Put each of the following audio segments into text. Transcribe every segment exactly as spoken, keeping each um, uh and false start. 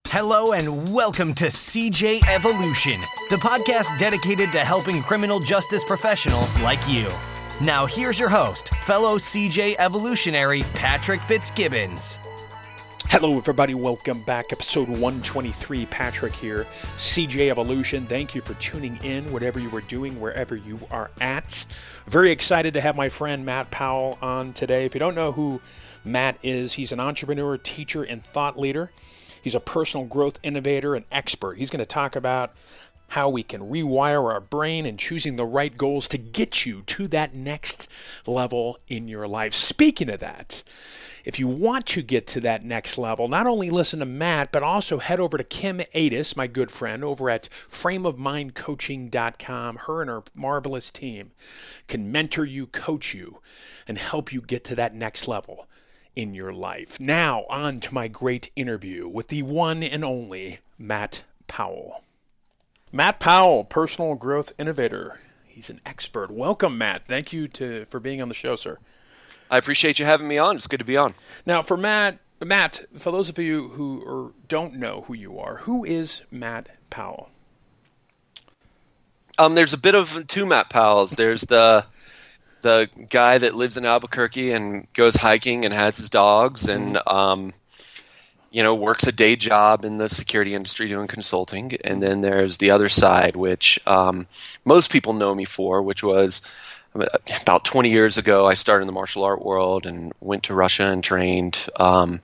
Hello and welcome to C J Evolution, the podcast dedicated to helping criminal justice professionals like you. Now here's your host, fellow C J Evolutionary Patrick Fitzgibbons. Hello everybody, welcome back. Episode one twenty-three, Patrick here, C J Evolution. Thank you for tuning in, whatever you are doing, wherever you are at. Very excited to have my friend Matt Powell on today. If you don't know who Matt is, he's an entrepreneur, teacher, and thought leader. He's a personal growth innovator and expert. He's going to talk about how we can rewire our brain and choosing the right goals to get you to that next level in your life. Speaking of that, if you want to get to that next level, not only listen to Matt, but also head over to Kim Ades, my good friend, over at frame of mind coaching dot com. Her and her marvelous team can mentor you, coach you, and help you get to that next level in your life. Now, on to my great interview with the one and only Matt Powell. Matt Powell, personal growth innovator. He's an expert. Welcome, Matt. Thank you to for being on the show, sir. I appreciate you having me on. It's good to be on. Now, for Matt, Matt, for those of you who are, don't know who you are, who is Matt Powell? Um, there's a bit of two Matt Powells. There's the the guy that lives in Albuquerque and goes hiking and has his dogs and um, you know, works a day job in the security industry doing consulting. And then there's the other side, which um, most people know me for, which was about twenty years ago, I started in the martial art world and went to Russia and trained um,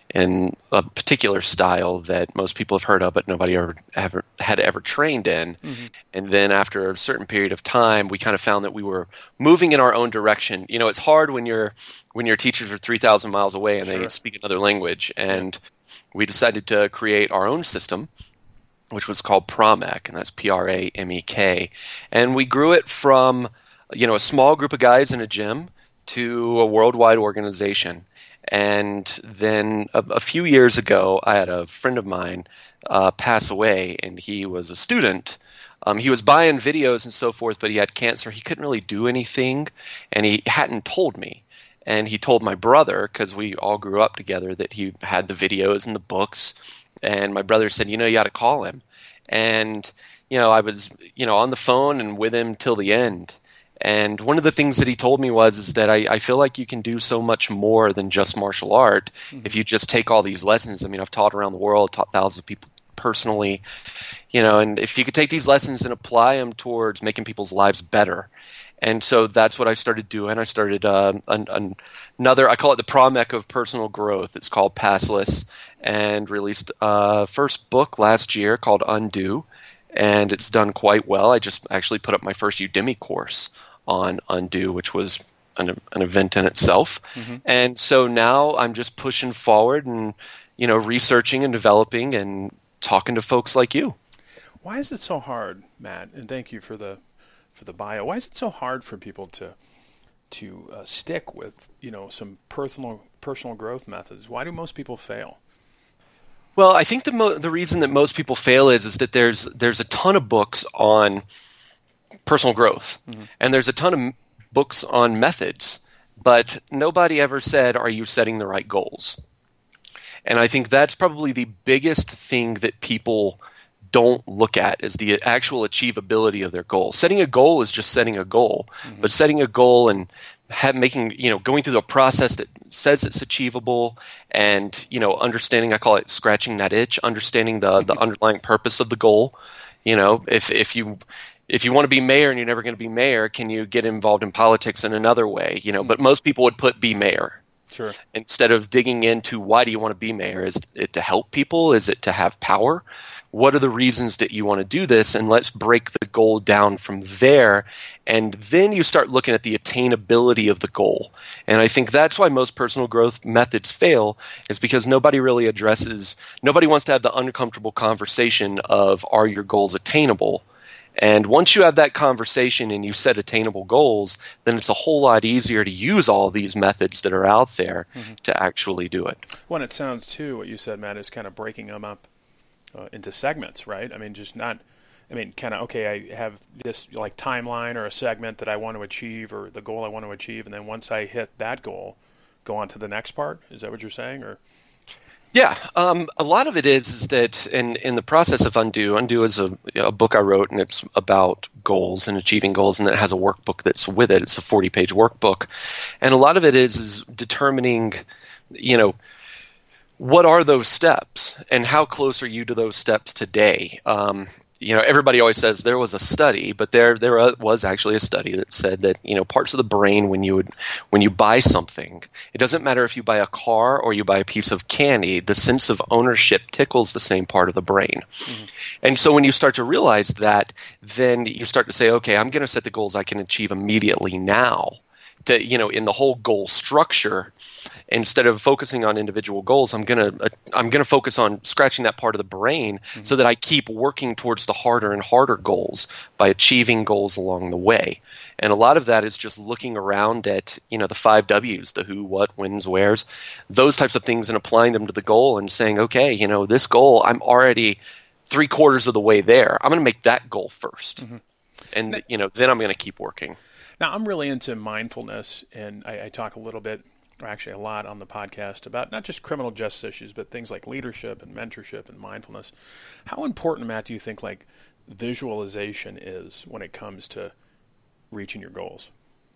in a particular style that most people have heard of, but nobody ever, ever had ever trained in. Mm-hmm. And then after a certain period of time, we kind of found that we were moving in our own direction. You know, it's hard when you're when your teachers are three thousand miles away and sure. they speak another language. And we decided to create our own system, which was called Pramek, and that's P R A M E K. And we grew it from, you know, a small group of guys in a gym to a worldwide organization. And then a, a few years ago, I had a friend of mine uh, pass away, and he was a student. Um, he was buying videos and so forth, but he had cancer. He couldn't really do anything, and he hadn't told me. And he told my brother, because we all grew up together, that he had the videos and the books. And my brother said, you know, you got to call him. And, you know, I was, you know, on the phone and with him till the end. And one of the things that he told me was is that I, I feel like you can do so much more than just martial art mm-hmm. if you just take all these lessons. I mean, I've taught around the world, taught thousands of people personally, you know, and if you could take these lessons and apply them towards making people's lives better. And so that's what I started doing. I started uh, an, an, another, I call it the Pramek of personal growth. It's called Passless, and released a first book last year called Undo, and it's done quite well. I just actually put up my first Udemy course on Undo, which was an, an event in itself. Mm-hmm. And so now I'm just pushing forward and, you know, researching and developing and talking to folks like you. Why is it so hard, Matt? And thank you for the for the bio. Why is it so hard for people to to uh, stick with, you know, some personal personal growth methods? Why do most people fail? Well, I think the mo- the reason that most people fail is is that there's there's a ton of books on personal growth, mm-hmm. and there's a ton of m- books on methods, but nobody ever said, are you setting the right goals? And I think that's probably the biggest thing that people don't look at, is the actual achievability of their goal. Setting a goal is just setting a goal, mm-hmm. but setting a goal and have, making, you know, going through the process that says it's achievable, and, you know, understanding, I call it scratching that itch, understanding the, the underlying purpose of the goal. You know, if, if you, If you want to be mayor and you're never going to be mayor, can you get involved in politics in another way? You know, but most people would put be mayor. Sure. Instead of digging into why do you want to be mayor? Is it to help people? Is it to have power? What are the reasons that you want to do this? And let's break the goal down from there. And then you start looking at the attainability of the goal. And I think that's why most personal growth methods fail, is because nobody really addresses, nobody wants to have the uncomfortable conversation of, are your goals attainable? And once you have that conversation and you set attainable goals, then it's a whole lot easier to use all these methods that are out there mm-hmm. to actually do it. Well, it sounds, too, what you said, Matt, is kind of breaking them up uh, into segments, right? I mean, just not, I mean, kind of, okay, I have this like timeline or a segment that I want to achieve, or the goal I want to achieve, and then once I hit that goal, go on to the next part? Is that what you're saying? Or Yeah, um, a lot of it is is that in, in the process of Undo, Undo is a, a book I wrote, and it's about goals and achieving goals, and it has a workbook that's with it. It's a forty-page workbook, and a lot of it is is determining, you know, what are those steps, and how close are you to those steps today? Um, you know, everybody always says there was a study, but there there was actually a study that said that, you know, parts of the brain when you would when you buy something, it doesn't matter if you buy a car or you buy a piece of candy, the sense of ownership tickles the same part of the brain. Mm-hmm. And so when you start to realize that, then you start to say, okay, I'm going to set the goals I can achieve immediately now. To, you know, in the whole goal structure, instead of focusing on individual goals, I'm gonna uh, I'm gonna focus on scratching that part of the brain, mm-hmm. so that I keep working towards the harder and harder goals by achieving goals along the way. And a lot of that is just looking around at, you know, the five W's, the who, what, whens, wheres, those types of things, and applying them to the goal and saying, okay, you know, this goal, I'm already three quarters of the way there. I'm going to make that goal first, mm-hmm. and you know, then I'm going to keep working. Now, I'm really into mindfulness, and I, I talk a little bit, or actually a lot on the podcast about not just criminal justice issues, but things like leadership and mentorship and mindfulness. How important, Matt, do you think like visualization is when it comes to reaching your goals?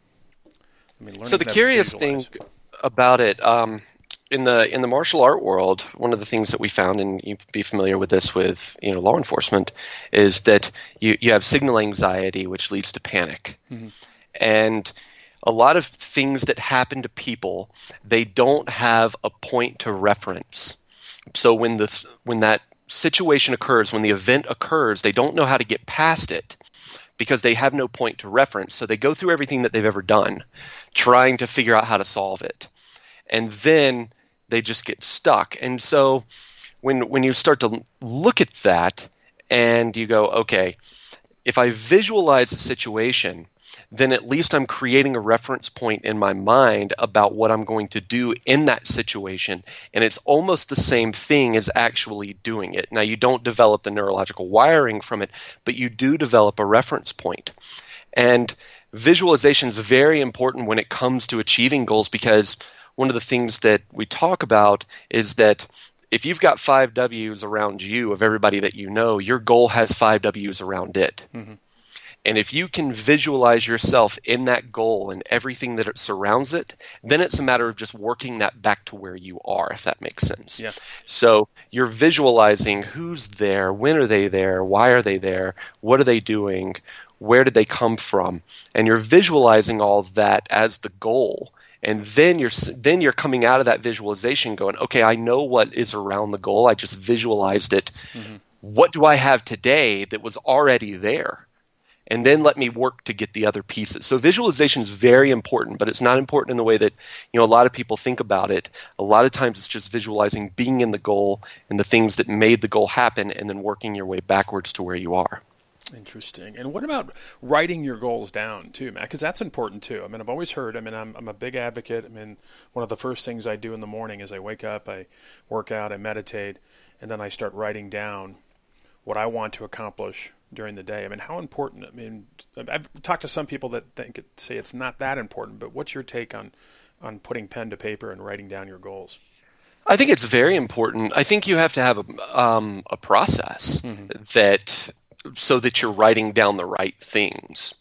I mean, so the curious thing about it, um, in the in the martial art world, one of the things that we found, and you'd be familiar with this with, you know, law enforcement, is that you, you have signal anxiety, which leads to panic. Mm-hmm. And a lot of things that happen to people, they don't have a point to reference. So when the when that situation occurs, when the event occurs, they don't know how to get past it because they have no point to reference. So they go through everything that they've ever done, trying to figure out how to solve it. And then they just get stuck. And so when when you start to look at that and you go, okay, if I visualize a situation, then at least I'm creating a reference point in my mind about what I'm going to do in that situation. And it's almost the same thing as actually doing it. Now, you don't develop the neurological wiring from it, but you do develop a reference point. And visualization is very important when it comes to achieving goals, because one of the things that we talk about is that if you've got five W's around you of everybody that you know, your goal has five W's around it. Mm-hmm. And if you can visualize yourself in that goal and everything that it surrounds it, then it's a matter of just working that back to where you are, if that makes sense. Yeah. So you're visualizing who's there, when are they there, why are they there, what are they doing, where did they come from, and you're visualizing all of that as the goal. And then you're then you're coming out of that visualization going, okay, I know what is around the goal. I just visualized it. Mm-hmm. What do I have today that was already there? And then let me work to get the other pieces. So visualization is very important, but it's not important in the way that, you know, a lot of people think about it. A lot of times it's just visualizing being in the goal and the things that made the goal happen, and then working your way backwards to where you are. Interesting. And what about writing your goals down too, Matt? Because that's important too. I mean, I've always heard, I mean, I'm, I'm a big advocate. I mean, one of the first things I do in the morning is I wake up, I work out, I meditate, and then I start writing down what I want to accomplish during the day. I mean, how important? I mean, I've talked to some people that think it, say it's not that important, but what's your take on, on putting pen to paper and writing down your goals? I think it's very important. I think you have to have a, um, a process mm-hmm. that so that you're writing down the right things.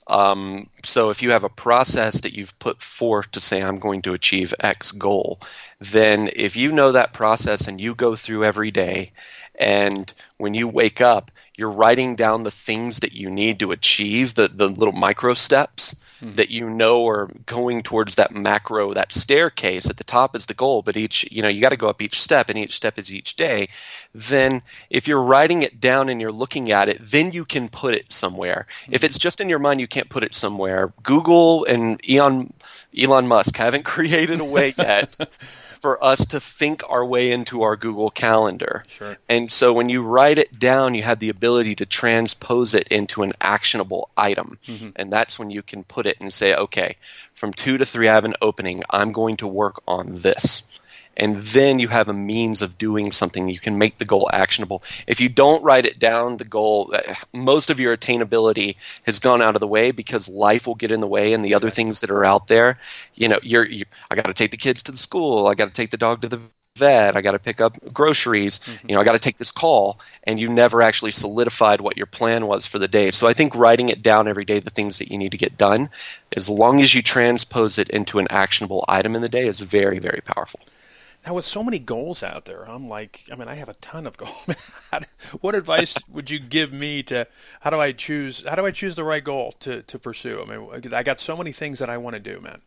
Um, so if you have a process that you've put forth to say, I'm going to achieve X goal, then if you know that process and you go through every day, and when you wake up, you're writing down the things that you need to achieve, the, the little micro steps mm-hmm. that you know are going towards that macro, that staircase. At the top is the goal, but each, you know, you got to go up each step, and each step is each day. Then if you're writing it down and you're looking at it, then you can put it somewhere. Mm-hmm. If it's just in your mind, you can't put it somewhere. Google and Elon, Elon Musk haven't created a way yet for us to think our way into our Google Calendar. Sure. And so when you write it down, you have the ability to transpose it into an actionable item. Mm-hmm. And that's when you can put it and say, okay, from two to three, I have an opening. I'm going to work on this. And then you have a means of doing something. You can make the goal actionable. If you don't write it down, the goal, most of your attainability has gone out of the way because life will get in the way and the other things that are out there. You know, you're, you, I got to take the kids to the school. I got to take the dog to the vet, I got to pick up groceries, mm-hmm. you know, I got to take this call, and you never actually solidified what your plan was for the day. So I think writing it down every day, the things that you need to get done, as long as you transpose it into an actionable item in the day, is very, very powerful. Now, with so many goals out there, I'm like, I mean, I have a ton of goals. What advice would you give me to, how do I choose, how do I choose the right goal to, to pursue? I mean, I got so many things that I want to do, man.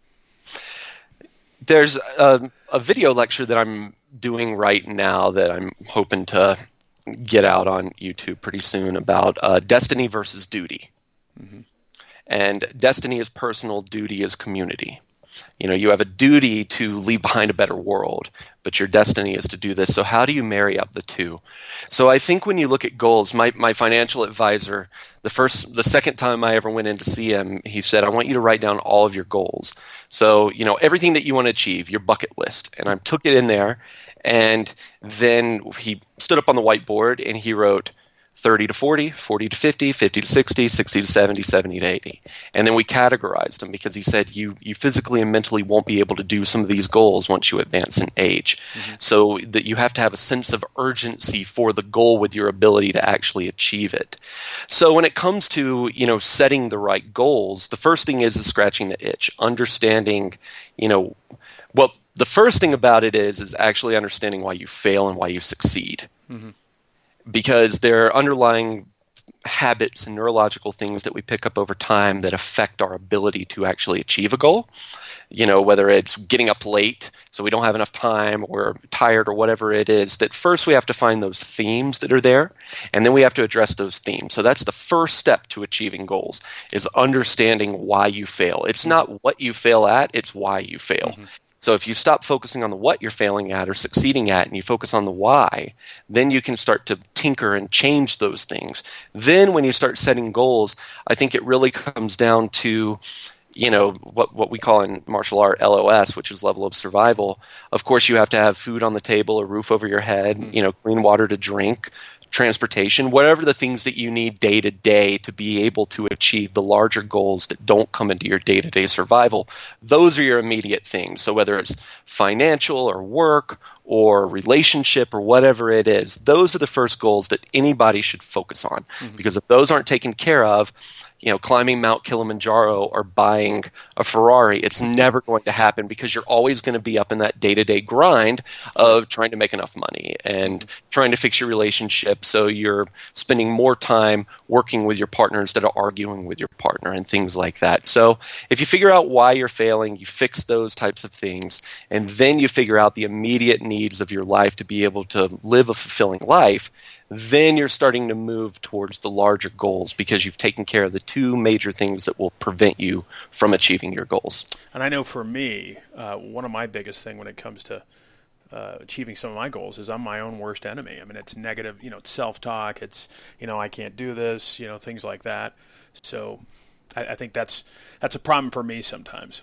There's a, a video lecture that I'm doing right now that I'm hoping to get out on YouTube pretty soon about uh, destiny versus duty. Mm-hmm. And destiny is personal, duty is community. You know, you have a duty to leave behind a better world, but your destiny is to do this. So how do you marry up the two? So I think when you look at goals, my, my financial advisor, the first, the second time I ever went in to see him, he said, I want you to write down all of your goals. So, you know, everything that you want to achieve, your bucket list. And I took it in there, and then he stood up on the whiteboard and he wrote thirty to forty, forty to fifty, fifty to sixty, sixty to seventy, seventy to eighty. And then we categorized them because he said you you physically and mentally won't be able to do some of these goals once you advance in age. Mm-hmm. So that you have to have a sense of urgency for the goal with your ability to actually achieve it. So when it comes to, you know, setting the right goals, the first thing is, is scratching the itch, understanding, you know, well, the first thing about it is is actually understanding why you fail and why you succeed. Mm-hmm. Because there are underlying habits and neurological things that we pick up over time that affect our ability to actually achieve a goal. You know, whether it's getting up late so we don't have enough time, or tired, or whatever it is, that first we have to find those themes that are there, and then we have to address those themes. So that's the first step to achieving goals, is understanding why you fail. It's not what you fail at, it's why you fail. Mm-hmm. So if you stop focusing on the what you're failing at or succeeding at, and you focus on the why, then you can start to tinker and change those things. Then when you start setting goals, I think it really comes down to, you know, what what we call in martial art L O S, which is level of survival. Of course, you have to have food on the table, a roof over your head, you know, clean water to drink, transportation, whatever the things that you need day to day to be able to achieve the larger goals that don't come into your day-to-day survival. Those are your immediate things. So whether it's financial or work or relationship or whatever it is, those are the first goals that anybody should focus on. Mm-hmm. Because if those aren't taken care of, you know, climbing Mount Kilimanjaro or buying a Ferrari, it's never going to happen, because you're always going to be up in that day-to-day grind of trying to make enough money and trying to fix your relationship. So you're spending more time working with your partner instead of arguing with your partner and things like that. So if you figure out why you're failing, you fix those types of things, and then you figure out the immediate needs of your life to be able to live a fulfilling life, then you're starting to move towards the larger goals, because you've taken care of the two major things that will prevent you from achieving your goals. And I know for me, uh, one of my biggest thing when it comes to uh, achieving some of my goals is I'm my own worst enemy. I mean, it's negative, you know, it's self-talk. It's, you know, I can't do this, you know, things like that. So I, I think that's that's a problem for me sometimes.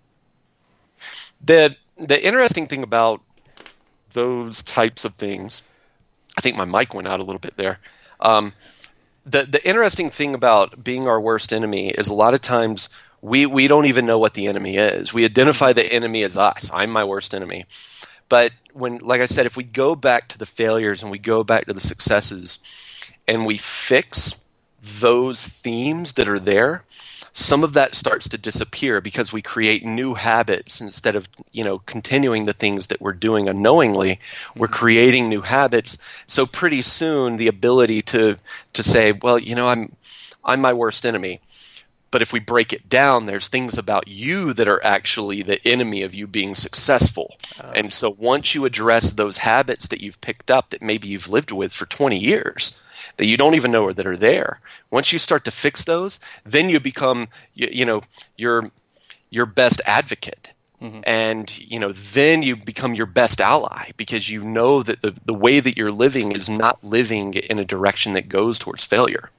The the interesting thing about those types of things, I think my mic went out a little bit there. Um, the the interesting thing about being our worst enemy is a lot of times we we don't even know what the enemy is. We identify the enemy as us. I'm my worst enemy. But when, like I said, if we go back to the failures and we go back to the successes and we fix those themes that are there, some of that starts to disappear, because we create new habits instead of, you know, continuing the things that we're doing unknowingly. We're creating new habits. So pretty soon the ability to to say, well, you know, I'm I'm my worst enemy. But if we break it down, there's things about you that are actually the enemy of you being successful. Uh, and so once you address those habits that you've picked up that maybe you've lived with for twenty years, that you don't even know that are there, once you start to fix those, then you become, you, you know, your your best advocate. Mm-hmm. And, you know, then you become your best ally, because you know that the, the way that you're living is not living in a direction that goes towards failure.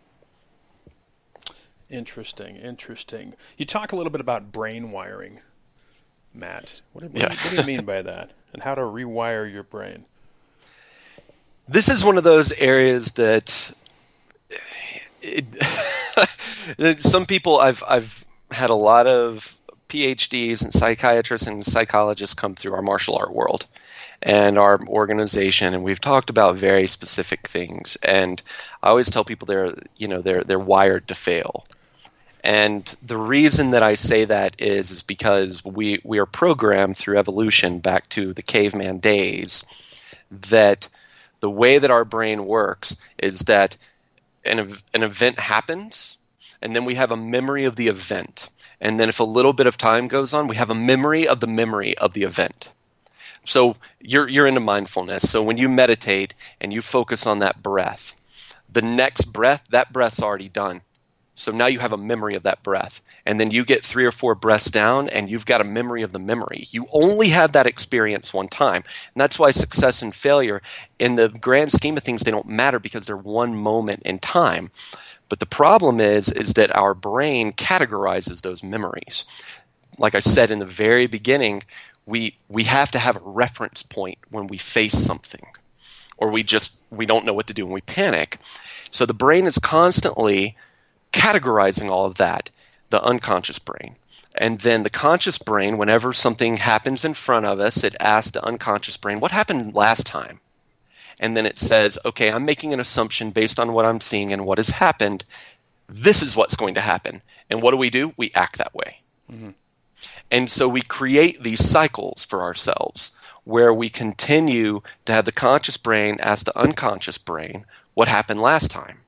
Interesting, interesting. You talk a little bit about brain wiring, Matt. What do, what, yeah. do, what do you mean by that? And how to rewire your brain? This is one of those areas that it, some people, I've I've had a lot of P H Ds and psychiatrists and psychologists come through our martial art world. and our organization, and we've talked about very specific things. And I always tell people they're, you know, they're they're wired to fail. And the reason that I say that is is because we we are programmed through evolution back to the caveman days that the way that our brain works is that an ev- an event happens, and then we have a memory of the event. And then if a little bit of time goes on, we have a memory of the memory of the event. So you're you're into mindfulness. So when you meditate and you focus on that breath, the next breath, that breath's already done. So now you have a memory of that breath. And then you get three or four breaths down and you've got a memory of the memory. You only have that experience one time. And that's why success and failure, in the grand scheme of things, they don't matter because they're one moment in time. But the problem is, is that our brain categorizes those memories. Like I said in the very beginning, we we have to have a reference point when we face something, or we just we don't know what to do and we panic. So the brain is constantly categorizing all of that, the unconscious brain. And then the conscious brain, whenever something happens in front of us, it asks the unconscious brain, what happened last time? And then it says, okay, I'm making an assumption based on what I'm seeing and what has happened. This is what's going to happen. And what do we do? We act that way. Mm-hmm. And so we create these cycles for ourselves where we continue to have the conscious brain ask the unconscious brain, what happened last time?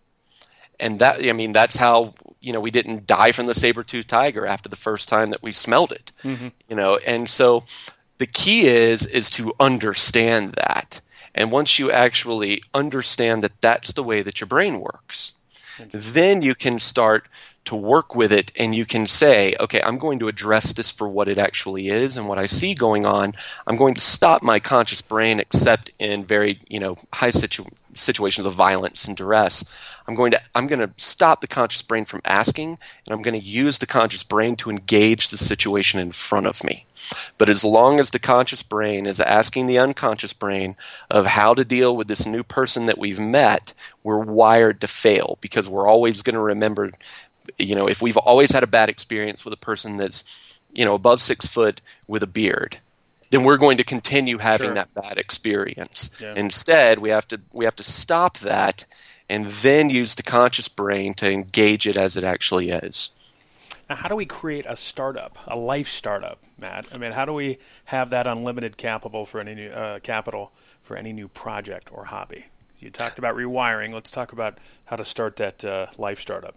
And that, I mean, that's how, you know, we didn't die from the saber-toothed tiger after the first time that we smelled it, mm-hmm. you know. And so the key is, is to understand that. And once you actually understand that that's the way that your brain works, then you can start to work with it and you can say, okay, I'm going to address this for what it actually is and what I see going on. I'm going to stop my conscious brain, except in very, you know, high situ- situations of violence and duress. I'm going to I'm going to stop the conscious brain from asking, and I'm going to use the conscious brain to engage the situation in front of me. But as long as the conscious brain is asking the unconscious brain of how to deal with this new person that we've met, we're wired to fail because we're always going to remember, you know, if we've always had a bad experience with a person that's, you know, above six foot with a beard, then we're going to continue having Sure. that bad experience. Yeah. Instead, we have to we have to stop that and then use the conscious brain to engage it as it actually is. Now, how do we create a startup, a life startup, Matt? I mean, how do we have that unlimited capital for any new, uh, capital for any new project or hobby? You talked about rewiring. Let's talk about how to start that uh, life startup.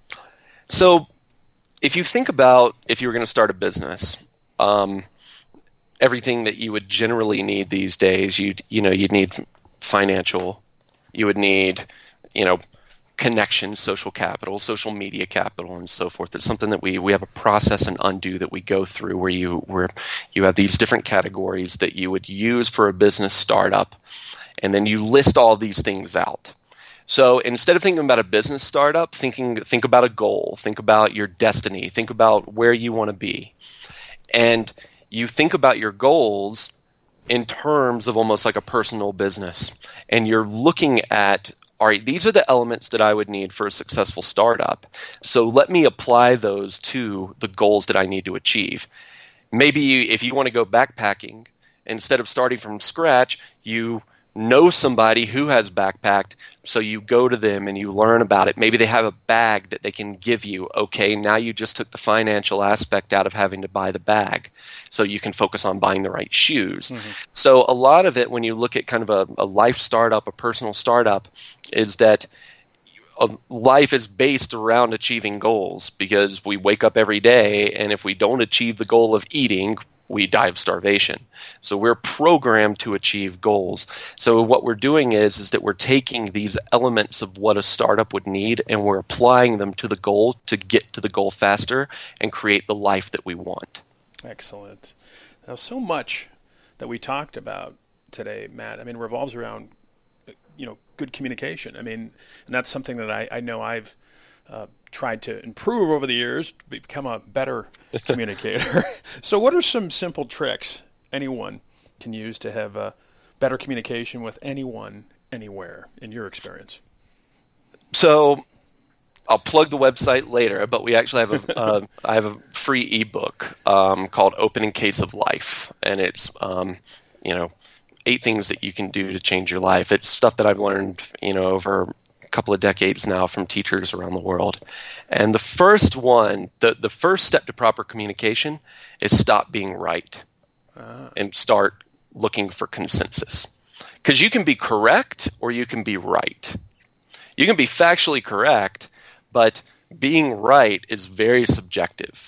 So, if you think about if you were going to start a business, um, everything that you would generally need these days, you you know, you'd need financial, you would need, you know, connection, social capital, social media capital, and so forth. It's something that we we have a process and undo that we go through where you where you have these different categories that you would use for a business startup, and then you list all these things out. So instead of thinking about a business startup, thinking think about a goal, think about your destiny, think about where you want to be, and you think about your goals in terms of almost like a personal business, and you're looking at, all right, these are the elements that I would need for a successful startup. So let me apply those to the goals that I need to achieve. Maybe if you want to go backpacking, instead of starting from scratch, you know somebody who has backpacked, so you go to them and you learn about it. Maybe they have a bag that they can give you. Okay, now you just took the financial aspect out of having to buy the bag, so you can focus on buying the right shoes. Mm-hmm. So a lot of it, when you look at kind of a, a life startup, a personal startup, is that a life is based around achieving goals, because we wake up every day, and if we don't achieve the goal of eating, we die of starvation. So we're programmed to achieve goals. So what we're doing is, is that we're taking these elements of what a startup would need and we're applying them to the goal to get to the goal faster and create the life that we want. Excellent. Now, so much that we talked about today, Matt, I mean, revolves around, you know, good communication. I mean, and that's something that I, I know I've uh, tried to improve over the years to become a better communicator. So what are some simple tricks anyone can use to have a better communication with anyone, anywhere, in your experience? So I'll plug the website later, but we actually have a uh, I have a free ebook um, called Opening Case of Life, and it's um, you know eight things that you can do to change your life. It's stuff that I've learned, you know, over a couple of decades now from teachers around the world. And the first one, the, the first step to proper communication is stop being right uh. and start looking for consensus. Because you can be correct or you can be right. You can be factually correct, but being right is very subjective.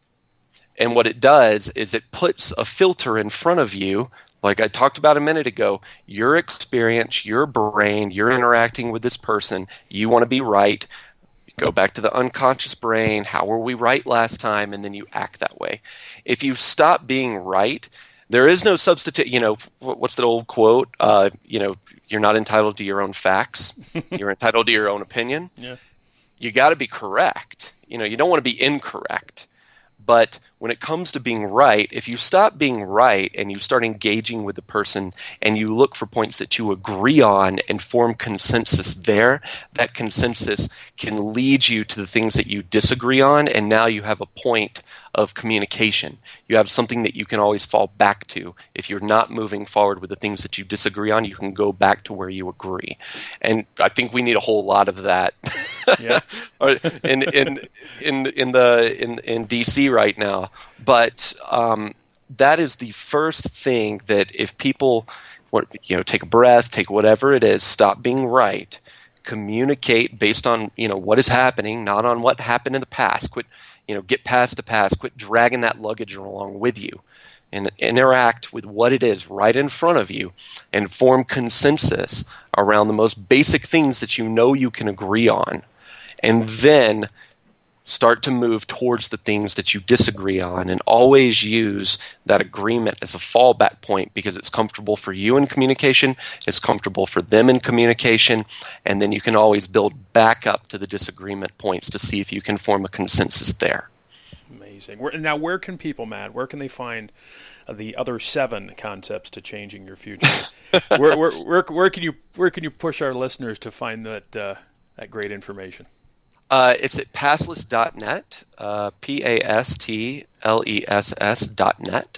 And what it does is it puts a filter in front of you, like I talked about a minute ago, your experience, your brain, you're interacting with this person, you want to be right. Go back to the unconscious brain, how were we right last time, and then you act that way. If you stop being right, there is no substitute. You know, what's that old quote? Uh, you know, you're not entitled to your own facts. You're entitled to your own opinion. Yeah. You got to be correct. You know, you don't want to be incorrect. But when it comes to being right, if you stop being right and you start engaging with the person and you look for points that you agree on and form consensus there, that consensus can lead you to the things that you disagree on, and now you have a point of communication. You have something that you can always fall back to. If you're not moving forward with the things that you disagree on, you can go back to where you agree. And I think we need a whole lot of that. Yeah. in, in in in the in in D C right now. But um, that is the first thing that if people, you know, take a breath, take whatever it is, stop being right, communicate based on, you know, what is happening, not on what happened in the past. Quit, you know, get past the past. Quit dragging that luggage along with you, and interact with what it is right in front of you, and form consensus around the most basic things that you know you can agree on, and then start to move towards the things that you disagree on, and always use that agreement as a fallback point, because it's comfortable for you in communication, it's comfortable for them in communication, and then you can always build back up to the disagreement points to see if you can form a consensus there. Amazing. Now, where can people, Matt, where can they find the other seven concepts to changing your future? where, where, where, where can you where can you push our listeners to find that uh, that great information? Uh, it's at passless dot net, uh, P A S T L E S S dot net,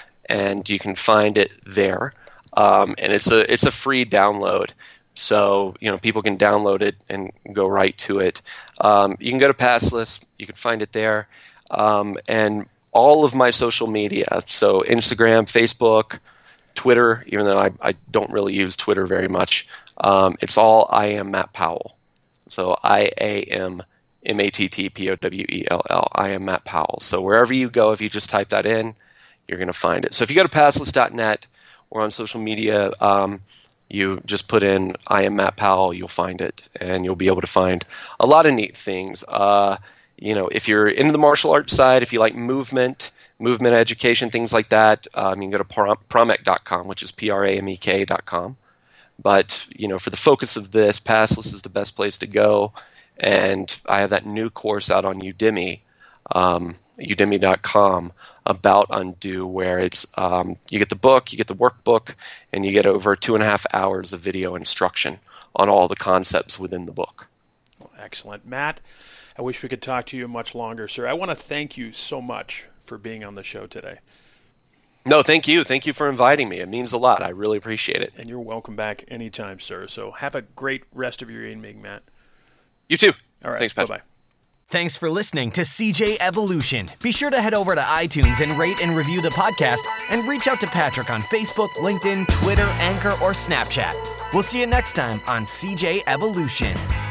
and you can find it there. Um, and it's a it's a free download, so you know people can download it and go right to it. Um, you can go to Passless, you can find it there, um, and all of my social media, so Instagram, Facebook, Twitter. Even though I, I don't really use Twitter very much, um, it's all I am Matt Powell. So I A M M A T T P O W E L L. I am Matt Powell. So wherever you go, if you just type that in, you're going to find it. So if you go to passless dot net or on social media, um, you just put in I am Matt Powell, you'll find it, and you'll be able to find a lot of neat things. Uh, you know, if you're into the martial arts side, if you like movement, movement education, things like that, um, you can go to prom- promek dot com, which is P R A M E K dot com. But, you know, for the focus of this, Passless is the best place to go. And I have that new course out on Udemy, um, udemy dot com, about Undo, where it's um, you get the book, you get the workbook, and you get over two and a half hours of video instruction on all the concepts within the book. Well, excellent. Matt, I wish we could talk to you much longer, sir. I want to thank you so much for being on the show today. No, thank you. Thank you for inviting me. It means a lot. I really appreciate it. And you're welcome back anytime, sir. So have a great rest of your evening, Matt. You too. All right. Thanks, Pat. Bye-bye. Thanks for listening to C J Evolution. Be sure to head over to iTunes and rate and review the podcast, and reach out to Patrick on Facebook, LinkedIn, Twitter, Anchor, or Snapchat. We'll see you next time on C J Evolution.